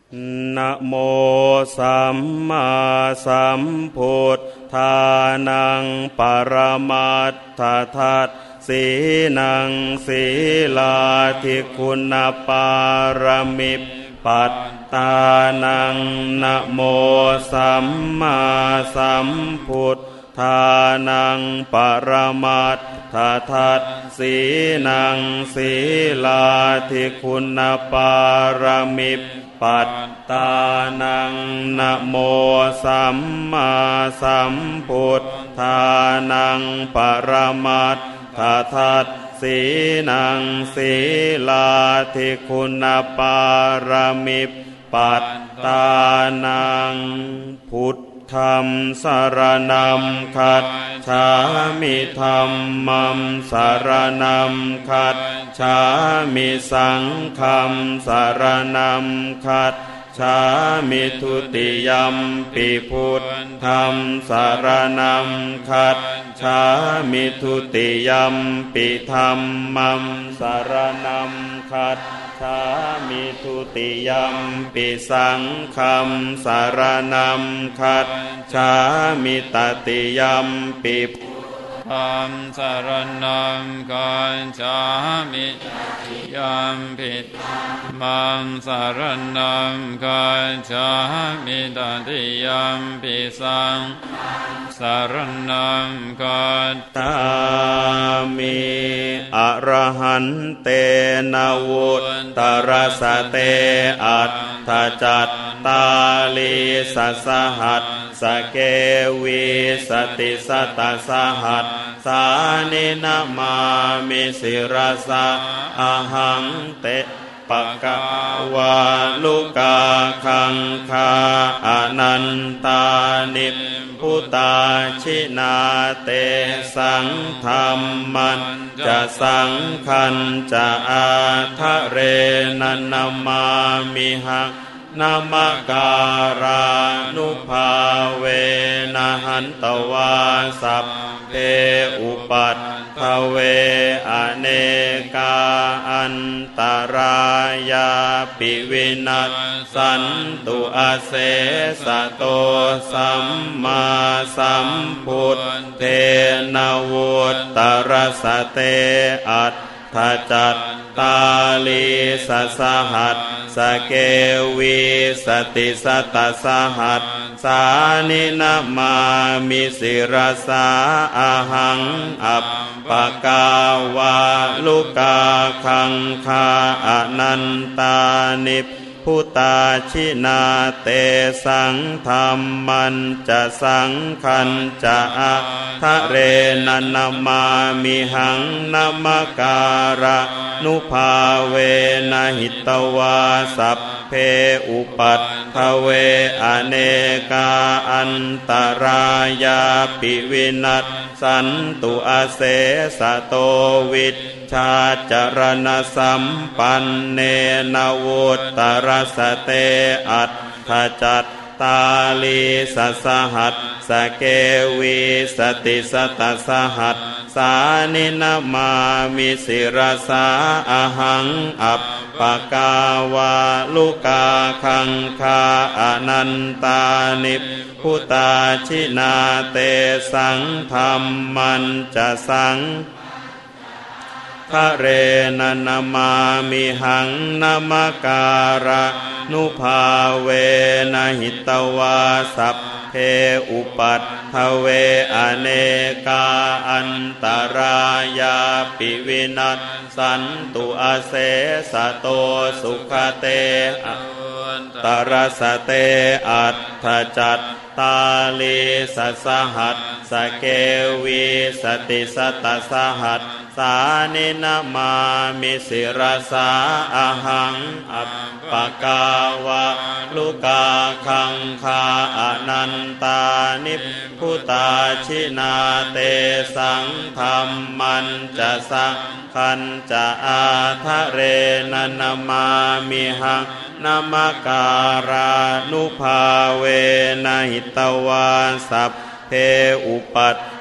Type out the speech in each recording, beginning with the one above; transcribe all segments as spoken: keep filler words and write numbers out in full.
นะโมสัมมาสัมพุทธานังปรมัตถทัสสีนังศีลาธิคุณปารมิปัตตานังนะโมสัมมาสัมพุทธานังปรมัตถทัสสีนังศีลาธิคุณปารมิปัตตานังนะโมสัมมาสัมพุทธานังปรมัตถทัสสีนังศีลาธิคุณปารมิปัตตานังพุทธัมสรณัมคัจฉามิธัมมัมสรณัมคัจฉามิสังฆัมสรณัมคัจฉามิทุติยัมปิพุทธัมสรณัมคัจฉามิทุติยัมปิธัมมัมสรณัมคัจฉามิทุติยัมปิสังฆัมสรณัมคัจฉามิตติยัมปิธัมสรณัมคัจฉามิยัมปิมัมสรณัมคัจฉามิตติยัมปิสังสรณัมคัจฉามิอรหันเตนะวุตตรสเตอัตถจัตตาลีสัสหัสสเกวิสติสัตตสหัสสานินามามิสิรสะอะหังเตปะกะวาลุกาคังคาอนันตานิพุตาชินาเตสังธรรมันจะสังคันจะอาทะเรนันนามามิหังนามการานุภาเวนะหันตวาสัพเพอุปัฏฐเวอเนกาอันตรายาปิวินัสสันตุอาเสสะโตสัมมาสัมพุทเทนะวุตตรสเตอัตถจัตตาลีสัสหัสสเกวิสติสัตตสหัสสานินามามิสิรสาอะหังอัปปะกาวาลุกาคังคาอนันตานิพุตาชินาเตสังธรรมันจะสังคันจะอะทะเรนันนามามิหังนามการะนุภาเวนะหิตวาสัพเพอุปัฏฐเวอเนกาอันตรายาปิวินัสสันตุอาเสสะโตวิชชาจรณสัมปันเนนะวุตตรสเตอัตถจัตตาลีสัสหัสสเกวิสติสัตตสหัสสานินามามิสิรสาอะหังอัปปะกาวาลุกาคังคาอนันตานิพุตาชินาเตสังธรรมันจะสังทะเรนันนามามิหังนามการะนุภาเวนะหิตวาสัพเพอุปัฏฐเวอเนกาอันตรายาปิวินัสสันตุอาเสสะโตสุขเตอตรสเตอัตถจัตตาลีสัสหัสสเกวิสติสัตตสหัสสานินามามิสิรสาอะหังอัปปะกาวะลุกาคังคาอนันตานิพุตาชินาเตสังธรรมันจะสังคันจะอาทะเรนันนามามิหังนามการานุภาเวนะหิตวาสัพเพอุปัฏฐ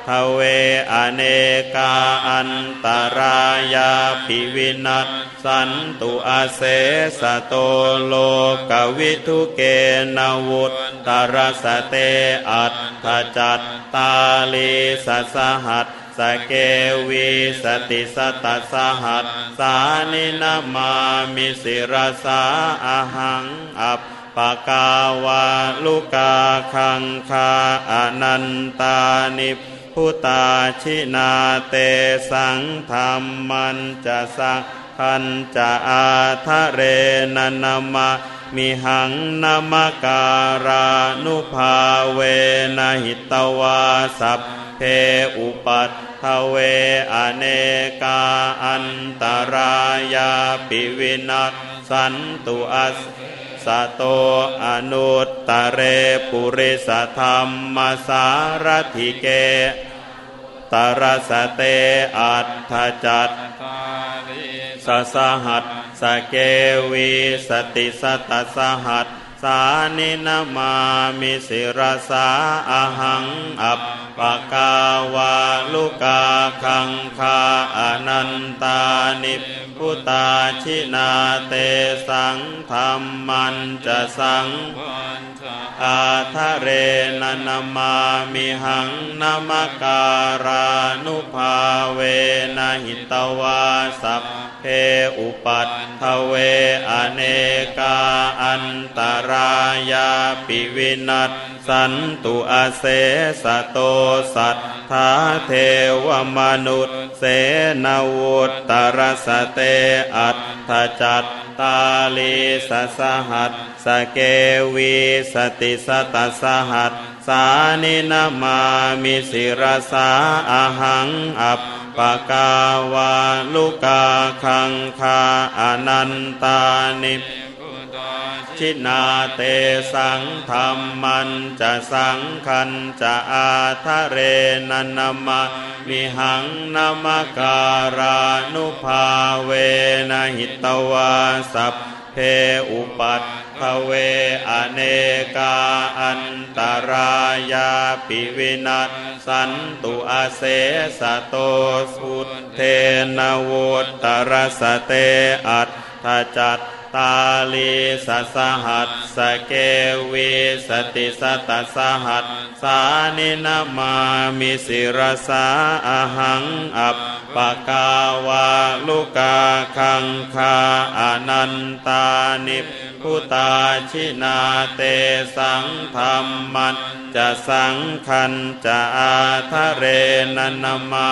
ทเวอเนกาอันตรายาปิวินัสสันตุอาเสสะโตโลกวิทุเกนวุตตรสเตอัตถจัตตาลีสสหัสสเกวีสติสตัสสหัสสานินามามิสิรสาอาหังอัปปะกาวาลุกาคังคาอนันตานิพุตาชินาเตสังธรรมันจะสังคันจะอาทะเรนะนะมะมิหังนะมะการานุภาเวนะหิตวาสัพเพอุปัฏฐเวอเนกาอันตรายาปิวินัสสันตุอัสสะโตอนุตตะเรปุริสธรรมสารถิเกตรสเตอัตถจัตสสหัสสเกวีสติสตัสสหัสสานินามามิสิรสาอาหังอัปปะกาวาลุกาคังคาอนันตานิพุตาชินาเตสังธรรมันจะสังอาทะเรนะนะมามิหังนะมะการานุภาเวนะหิตวาสัพเพอุปัฏฐเวอเนกาอันตรายาปิวินัสสันตุอาเสสะโตสัทธาเทวมนุษย์เสนาวุตตรสเตอัตถจัตตาลีสสหัสสเกวีสติสตัสสหัสสานินามามิสิรสาอาหังอัปปะกาวาลุกาคังคาอนันตานิชินาเตสังธรรมันจะสังคันจะอาทะเรนะนะมะมิหังนะมะการานุภาเวนะหิตวาสัพเพอุปัฏฐเวอเนกาอันตรายาปิวินัสสันตุอาเสสะโตสุเทนะวุตตรสเตอัตถจัตตาลีสสหัสสเกวีสติสตัสสหัสสานินามามิสิรสาอาหังอัปปะกาวาลุกาคังคาอนันตานิพุตาชินาเตสังธรรมันจะสังคันจะอาทะเรนะนะมา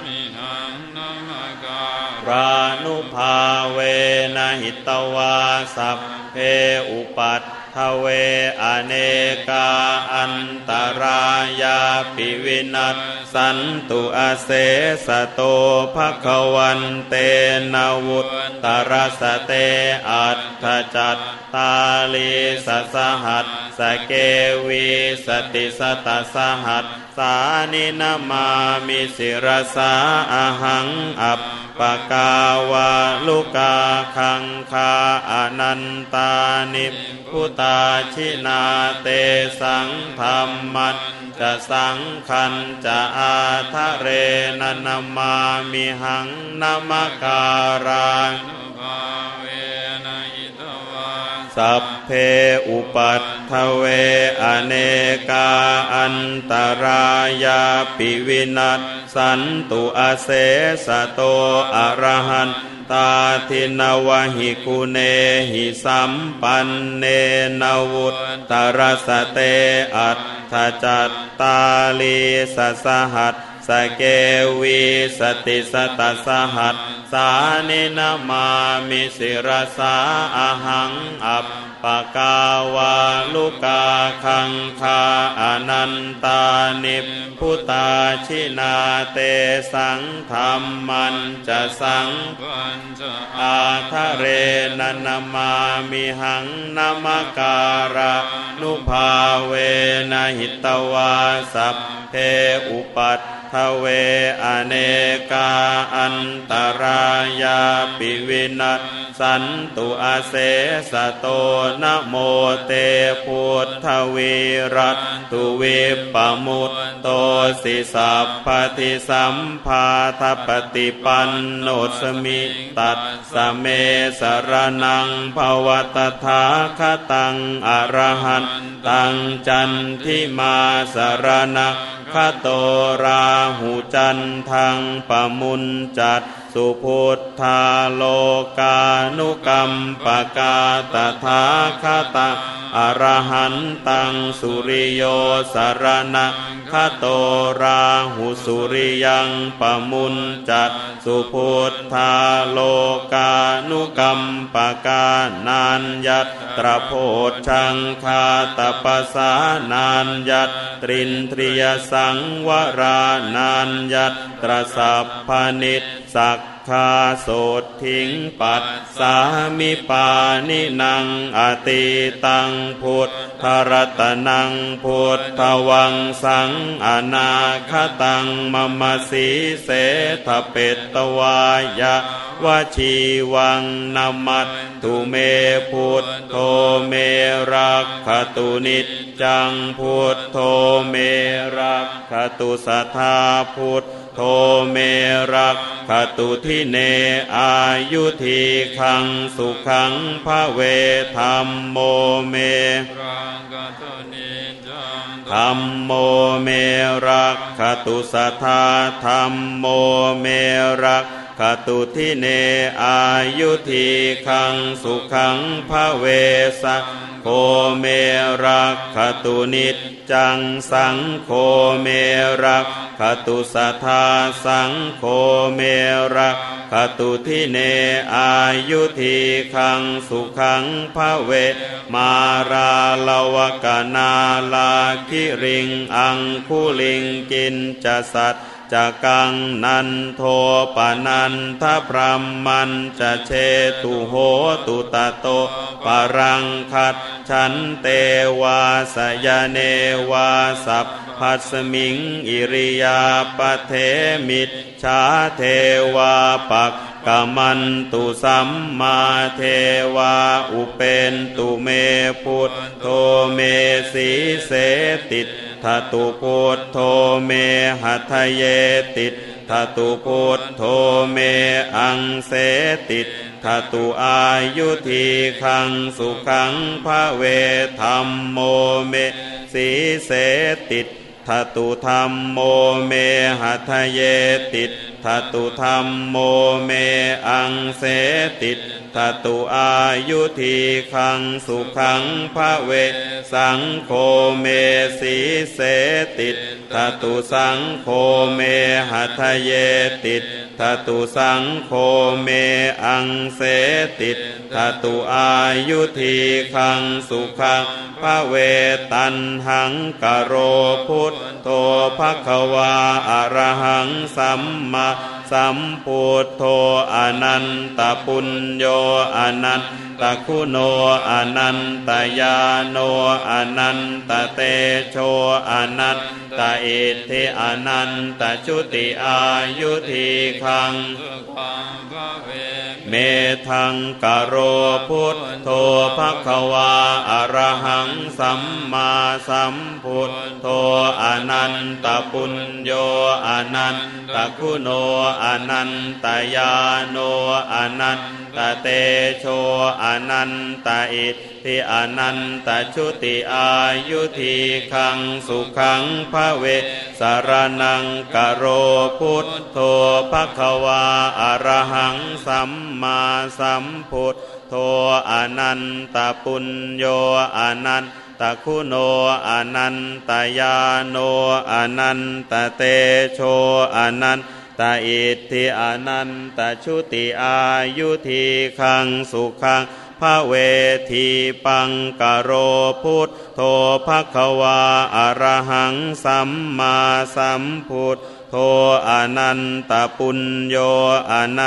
รานุภาเวนะหิตวาสัพเพอุปัฏฐเวอเนกาอันตรายาปิวินัสสันตุอาเสสะโตภคะวันเตนะวุตตรสเตอัตถจัตตาลีสสหัสสเกวีสติสตัสสหัสสานินามามิสิรสาอาหังอัปปะกาวาลุกาคังคาอนันตานิพุตาชินาเตสังธรรมันจะสังคันจะอาทะเรนะนะมามิหังนะมะการาสัพเพอุปัฏฐเวอเนกาอันตรายาปิวินัสสันตุอาเสสะโตอะระหันตาทินวหิกุเนหิสัมปันเนนวุตตรสเตอัตถจัตตาลีสสหัสสเกวีสติสตัสสหัสสานินามามิสิรสาอาหังอัปปะกาวาลุกาคังคาอนันตานิพุตาชินาเตสังธรรมันจะสังอาทะเรนะนะมามิหังนะมะการานุภาเวนะหิตวาสัพเพอุปัฏฐทเวอเนกาอันตรายาปิวินัสสันตุอาเสสโตนะโมเตพุทธวิรัตตุวิปมุตโตสิสัพพทิสัมภาทปฏิปันโนสมิตัสสะเมสรณังภวตถาคตังอรหันตังจันทิมาสรณะคโตราหุจันทังปมุญจัตสุพุทธาโลกานุกัมปกาตถาคตาอรหันตังสุริโยสรณะคโตราหุสุริยังปมุญจัตสุพุทธาโลกานุกัมปกานัญญัตตรโพชังคาตปัสสานัญญัตตรินทริยสังวรานัญญัตตรสัพพนิสสักคาโสทิงปัสสามิปานินังอติตังพุทธรัตนังพุทธวังสังอนาคตังมมสีเสทเปตตวายะวชีวังนามัตตุเมพุทโธเมรักขตุนิจจังพุทโธเมรักขตุสัทธาพุทโธเมรักขตุทิเนอายุทีขังสุขังภเวธัมโมเมธัมโมเมรักขตุสัทธาธัมโมเมรักขตุทิเนอายุทีขังสุขังภเวสังโฆเมรักขตุนิจจังสังโฆเมรักขตุสัทธาสังโฆเมรักขตุทิเนอายุทีขังสุขังภเวมาราลวกนาลาคิริงอังคุลิงกินจสัตจะกังนันโทปนันทพรหมันจะเชตุโหตุตโตปรังคัจฉันเตวาสยเนวาสัพพัสมิงอิริยาปเทมิจฉาเทวาปักกมันตุสัมมาเทวาอุเปนตุเมพุทโธเมสีเสติตทตุพุทโธเมหัทเยติทตุพุทโธเมอังเสติทตุอายุทีขังสุขังภเวธัมโมเมสีเสติทตุธัมโมเมหัทเยติทตุธัมโมเมอังเสติทตุอายุทีขังสุขังภเวสังโฆเมสีเสติทตุสังโฆเมหัทเยติทตุสังโฆเมอังเสติทตุอายุทีขังสุขังภเวตันหังกโรพุทโธภควาอรหังสัมมาสัมพุทโธอนันตปุญโญอนันตคุณโนอนันตญาโนอนันตเตโชอนันตอิทธิอนันตชุติอายุทีขังเมทังกโรพุทโธภควาอรหังสัมมาสัมพุทโธอนันตปุญโญอนันตคุณโนอนันตญาโนอนันตเตโชอนันตอิทธิอนันตชุติอายุทีขังสุขังภเวสรนังกโรพุทโธภควาอรหังสัมมาสัมพุทโธอนันตปุญโญอนันตคุณโนอนันตญาโนอนันตเตโชอนันตอิทธิอนันตชุติอายุทีขังสุขังภเวทีปังกโรพุทโธภควาอรหังสัมมาสัมพุทโธอนันตปุญโญอนันต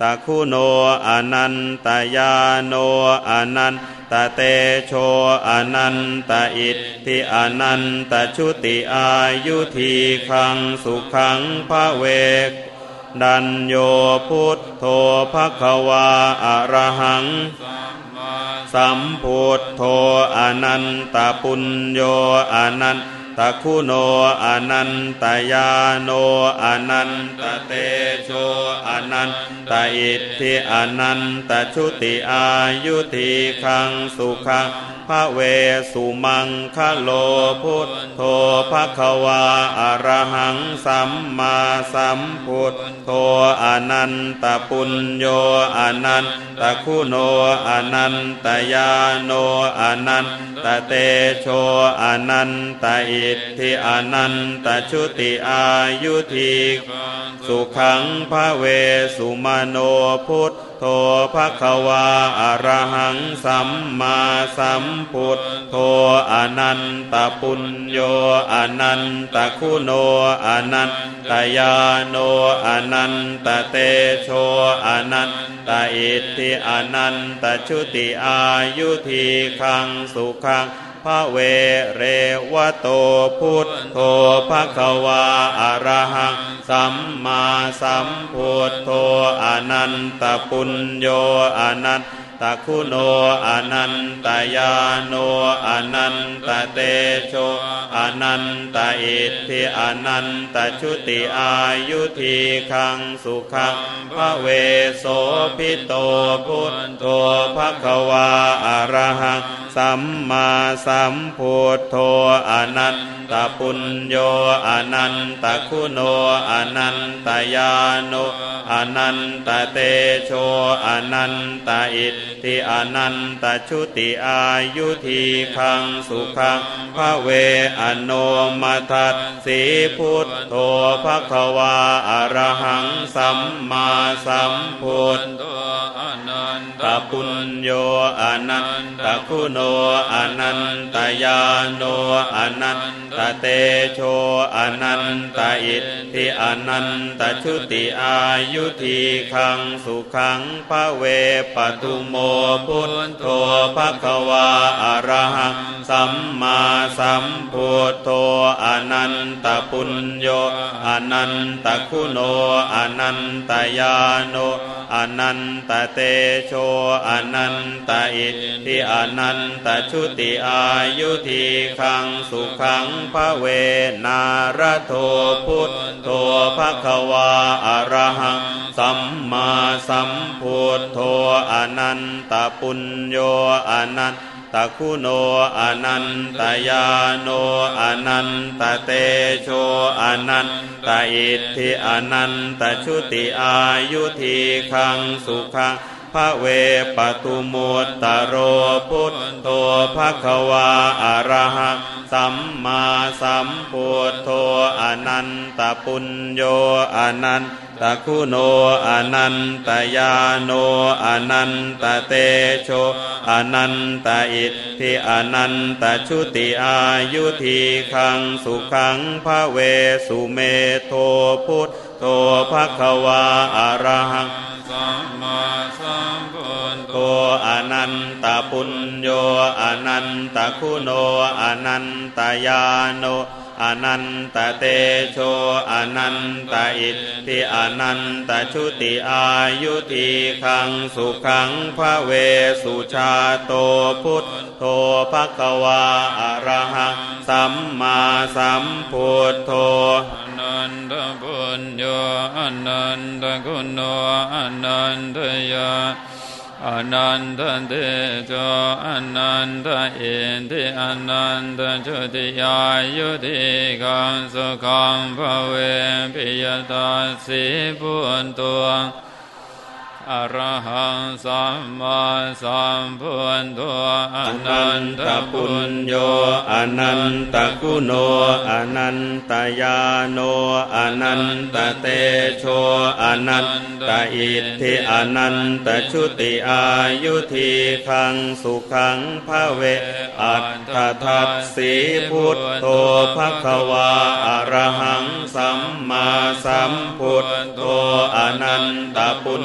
ตคุโนอนันตญาโนอนันตเตโชอนันตอิทธิอนันตชุติอายุทีขังสุขังภเวกดัญโยพุทโธภควาอะระหังสัมพุทโธอนันตปุญโยอนันตคุโนอนันตญาโนอนันตเตโชอนันตอิทธิอนันตชุติอายุทีขังสุขังภเวสุมังคโลพุทโธภควาอะระหังสัมมาสัมพุทโธอนันตปุญโยอนันตคุโนอนันตญาโนอนันตเตโชอนันตอิทธิอนันตชุติอายุทีสุขังภเวสุมโนพุทโธภควาอะระหังสัมมาสัมพุทโธอนันตปุญโยอนันตคุโนอนันตญาโนอนันตเตโชอนันตอิทธิอนันตชุติอายุทีขังสุขังภเวเรวโตพุทโธภควาอะระหังสัมมาสัมพุทโธอนันตปุญโยอนันตคุโนอนันตญาโนอนันตเตโชอนันตอิทธิอนันตชุติอายุทีขังสุขังภเวโสภิโตพุทโธภควาอะระหังสัมมาสัมพุทโธอนันตปุญโยอนันตคุโนอนันตญาโนอนันตเตโชอนันตอิทธิอนันตชุติอายุทีขังสุขังภเวอโนมัทธัสสีพุทโธภควาอะระหังสัมมาสัมพุทโธอนันตปุญโยอนันตคุโนอนันตญาโนอนันตเตโชอนันตอิทธิอนันตชุติอายุทีขังสุขังภเวปทุโมพุทโธภควาอะระหังสัมมาสัมพุทโธอนันตปุญโยอนันตคุโนอนันตญาโนอนันตเตโชอนันตอิทธิอนันตชุติอายุทีขังสุขังภเวนารโทพุทโธภควาอะระหังสัมมาสัมพุทโธอนันตปุญโยอนันตคุโนอนันตญาโนอนันตเตโชอนันตอิทธิอนันตชุติอายุทีขังสุขังภเวปตุมุตตโรพุทโธภควาอะระหังสัมมาสัมพุทโธอนันตปุญโยอนันตคุโนอนันตญาโนอนันตเตโชอนันตอิทธิอนันตชุติอายุทีขังสุขังภเวสุเมโทพุทโธภควาอะระหังสัมมาสัมพุทโธอนันตปุญโยอนันตคุโนอนันตญาโนอนันตเตโชอนันตอิทธิอนันตชุติอายุทีขังสุขังภเวสุชาโตพุทโธภควาอะระหังสัมมาสัมพุทโธอนันตปุญโยอนันตคุโนอนันตญาอนันตเตโชอนันตอิทธิอนันตชุติอายุทีขังสุขังภเวปิยตัสสิพุทโธอะระหังสัมมาสัมพุทโธอนันตปุญโยอนันตคุโนอนันตญาโนอนันตเตโชอนันตอิทธิอนันตชุติอายุทีขังสุขังภเวอัตถทัสสีพุทโธภควาอะระหังสัมมาสัมพุทโธอนันตปุญโย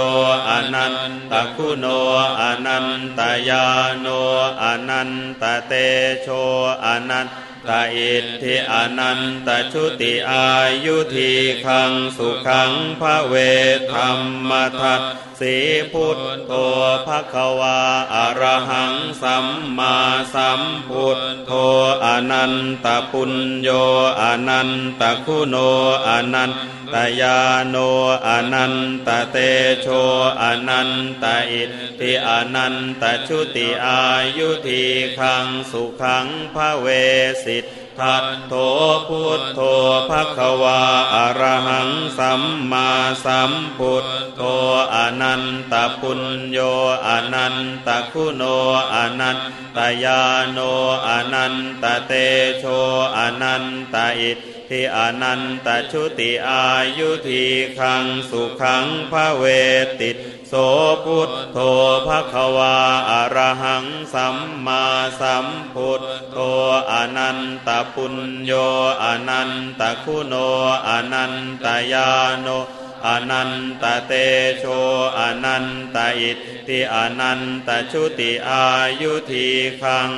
อนันตคุณโนอนันตญาโนอนันตเตโชอนันตอิทธิอนันตชุติอายุทีขังสุขังภเวธัมมทัสสีพุทโธภควาอรหังสัมมาสัมพุทโธอนันตปุญโญอนันตคุณโนอนันตญาโนอนันตเตโชอนันตอิทธิอนันตชุติอายุทีขังสุขังภเวสิทธัตโธพุทโธภควาอรหังสัมมาสัมพุทโธอนันตปุญโญอนันตคุณโนอนันตญาโนอนันตเตโชอนันตอิทธิอนันตชุติอายุทีขังสุขังภเวติโสพุทโธภควาอรหังสัมมาสัมพุทโธอนันตปุญโญอนันตคุณโนอนันตญาโนอนันตเตโชอนันตอิทธิอนันตชุติอายุทีขัง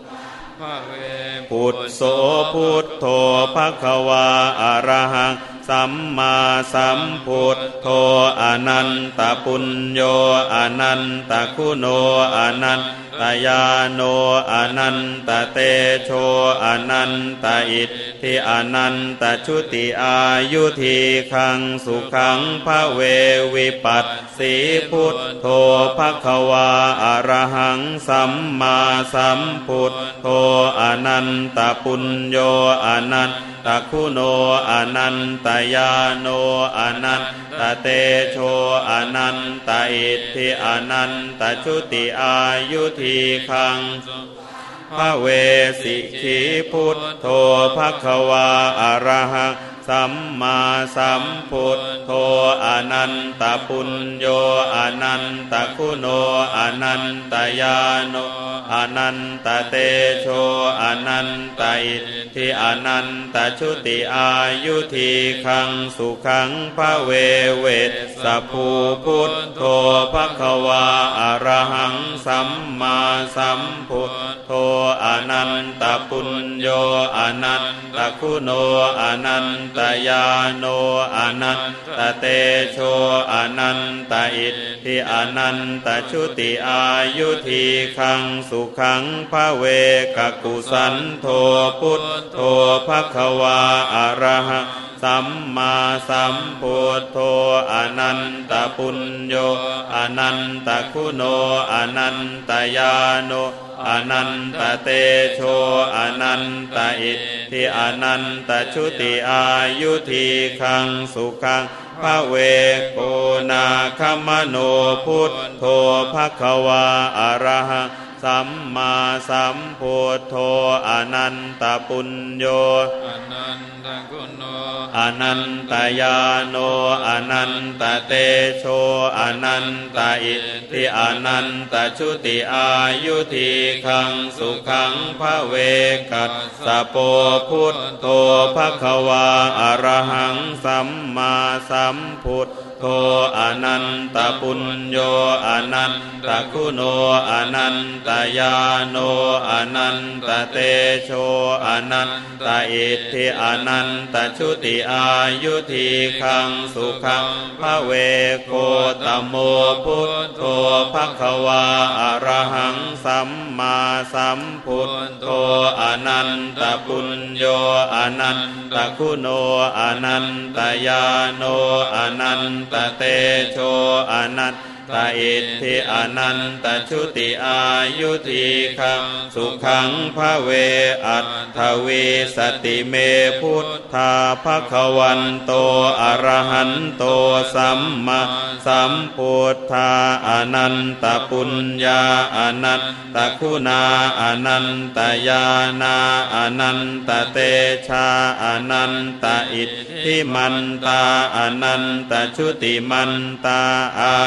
พุทโสพุทโธภควาอรหังสัมมาสัมพุทโธอนันตปุญโญอนันตคุณโนอนันตญาโนอนันตเตโชอนันตอิทธิอนันตชุติอายุทีขังสุขังภเววิปัสสีพุทโธภควาอรหังสัมมาสัมพุทโธอนันตปุญโญอนันตคุณโนอนันตญาโนอนันตเตโชอนันตอิทธิอนันตชุติอายุทีขังภเวสิขีพุทโธภควาอรหังสัมมาสัมพุทโธอนันตปุญโญอนันตคุณโนอนันตญาโนอนันตเตโชอนันตอิทธิอนันตชุติอายุทีขังสุขังภเวเวสภูพุทโธภควาอรหังสัมมาสัมพุทโธอนันตปุญโญอนันตคุณโนอนันตญาโนอนันตเตโชอนันตอิทธิอนันตชุติอายุทีขังสุขังภเวกกุสันโธพุทโธภควาอรหังสัมมาสัมพุทโธอนันตปุญโญอนันตคุณโนอนันตญาโนอนันตเตโชอนันตอิทธิอนันตชุติอายุทีขังสุขังภเวโกนาคมโนพุทโธภควาอรหังสัมมาสัมพุทโธอนันตปุญโญอนันตคุณโนอนันตญาโนอนันตเตโชอนันตอิทธิอนันตชุติอายุทีขังสุขังภเวกัสสะโปพุทโธภควาอรหังสัมมาสัมพุทโธอนันตปุญโญอนันตคุณโนอนันตญาโนอนันตเตโชอนันตอิทธิอนันตชุติอายุทีขังสุขังภเวโคตโมพุทโธภควาอรหังสัมมาสัมพุทโธอนันตปุญโญอนันตคุณโนอนันตญาโนอนันตเตโชอนันตอิทธิอนันตชุติอายุทีขังสุขังภเวอัตถวีสติเมพุทธาภควันโตอรหันโตสัมมาสัมพุทธาอนันตปุญญาอนันตคุณาอนันตญาณาอนันตเตชาอนันตอิทธิมันตาอนันตชุติมันตาอายุ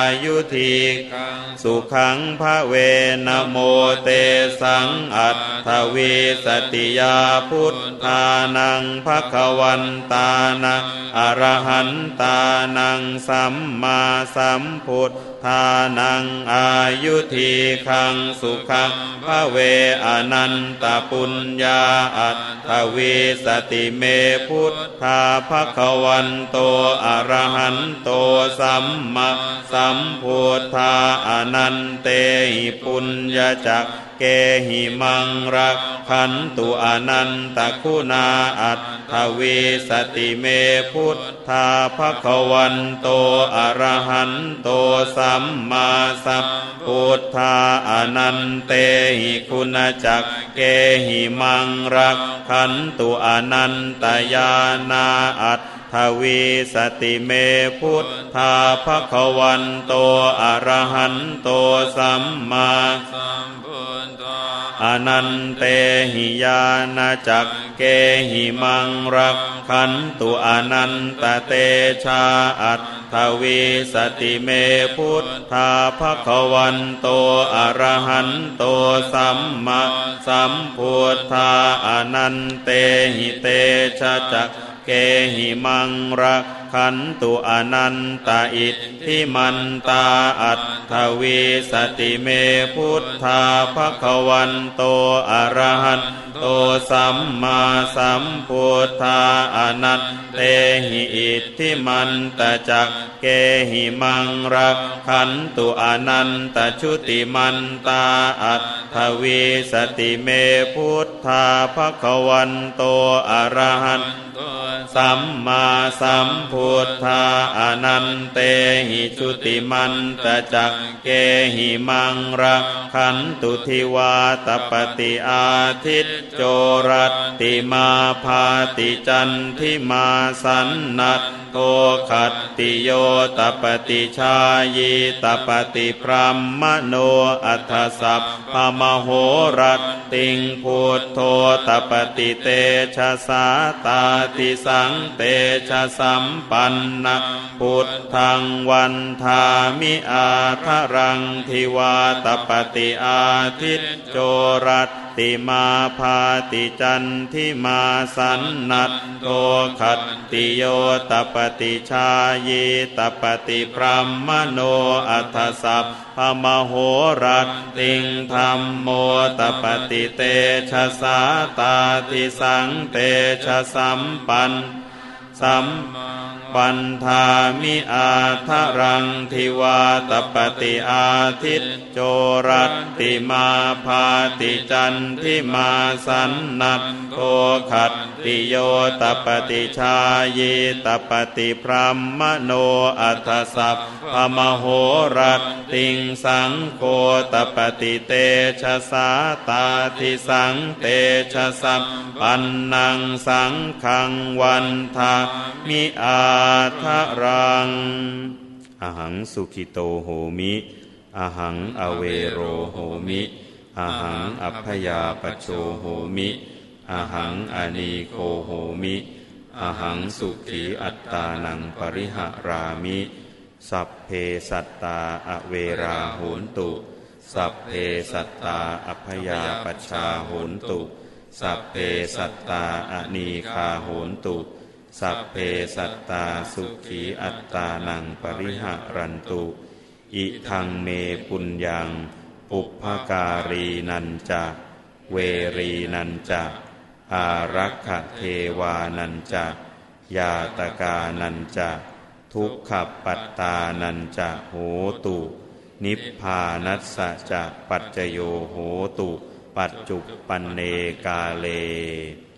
ธีสุขังภเวนะโมเตสังอัตถวิสติยาพุทธานังภวันตานังอรหันตานังสัมมาสัมพุทธานังอายุทีขังสุขังภเวอนันตปุญญาอัตถวิสติเมพุทธาภวันโตอรหันโตสัมมาสัมพุทธาอนันเตหิปุญญจักเกหิมังรักขันตุอนันตคุณาอัตถวิสติเมพุทธาภวันโตอรหันโตสัมมาสัมพุทธาอนันเตหิคุณจักเกหิมังรักขันตุอนันตญาณาอัตถวิสติเมพุทธาภวันโตอรหันโตสัมมาสัมพุทธาอนันเตหิญาณจักเกหิมังรักขันตุอนันตเตชาอัตถวิสติเมพุทธาภวันโตอรหันโตสัมมาสัมพุทธาอนันเตหิเตชะจักเกหิมังรักขันตุอนันตอิทธิมันตาอัตถวิสติเมพุทธาภวันโตอรหันโตสัมมาสัมพุทธาอนันเตหิอิทธิมันตจักเกหิมังรักขันตุอนันตชุติมันตาอัตถวิสติเมพุทธาภวันโตอรหันสัมมาสัมพุทธาอนันเตหิชุติมันตจักเกหิมังรักขันตุทิวาตปฏิอาทิตโจรัตติมาภาติจันทิมาสันนัตโตขัตติโยตปฏิชายีตปฏิพรหมโนอัฏฐสัพพมโหรัตติงพุทโธตปฏิเตชะสาตาติสังเตชะสัมปันนะพุทธังวันทามิอาทะรังทิวาตปฏิอาทิตโจรัตติมาภาติจันทิมาสันนัตโตขัตติโยตปฏิชายีตปฏิพรหมโนอัฏฐสัพพมโหรัตติงธัมโมตปฏิเตชะสาตาติสังเตชะสัมปันสัมปันธามิอาทะรังทิวาตปฏิอาทิตโจรัตติมาภาติจันทิมาสันนัตโตขัตติโยตปฏิชายีตปฏิพรหมโนอัฏฐสัพพมโหรัตติงสังโฆตปฏิเตชะสาตาทิสังเตชะสัมปันนังสังฆังวันทามิอาทะรังอหังสุขิโตโหมิอหังอเวโรโหมิอหังอัพพยาปโชโหมิอหังอนีโคโหมิอหังสุขีอัตตานังปริหรามิสัพเพสัตตาอเวราโหนตุสัพเพสัตตาอัพพยาปชาโหนตุสัพเพสัตตาอนีคาโหนตุสัพเพสัตตาสุขีอัตตานังปริหรันตุอิทังเมปุญญังปุพพการีนันจะเวรีนันจะอารักขเทวานันจะยาตกานันจะทุกขปัตตานันจะโหตุนิพพานัสสะจะปัจจโยโหตุปัจจุปปันเนกาเล